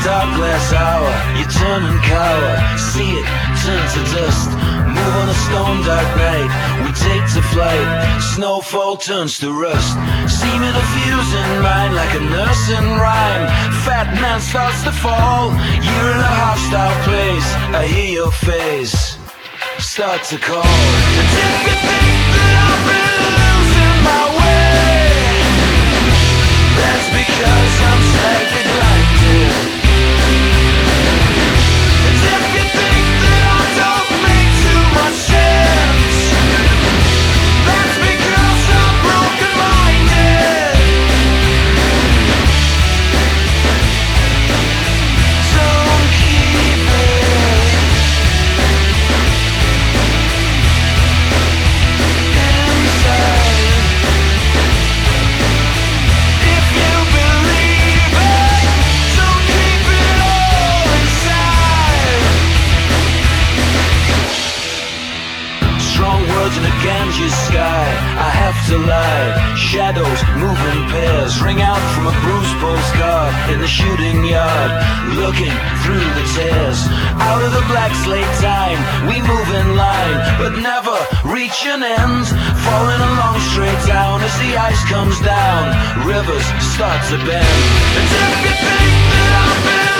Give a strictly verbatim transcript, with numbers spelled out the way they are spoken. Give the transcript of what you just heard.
dark glass hour, you turn and cower. See it turn to dust. Move on a storm dark night, we take to flight. Snowfall turns to rust. Seeming a fuse in mind like a nursing rhyme. Fat man starts to fall. You're in a hostile place. I hear your face start to call. And if you think that I've been losing my way, that's because I'm slightly blinded. And if you think that I don't make too much sense, that's because I'm broken-minded. Don't keep it inside. If you believe it, don't keep it all inside. Strong words in a Ganges sky, I have to lie. Shadows move in pairs, ring out from a bruised postcard in the shooting yard. Looking through the tears, out of the black slate time, we move in line, but never reach an end. Falling along straight down as the ice comes down, rivers start to bend. And if you think that I've been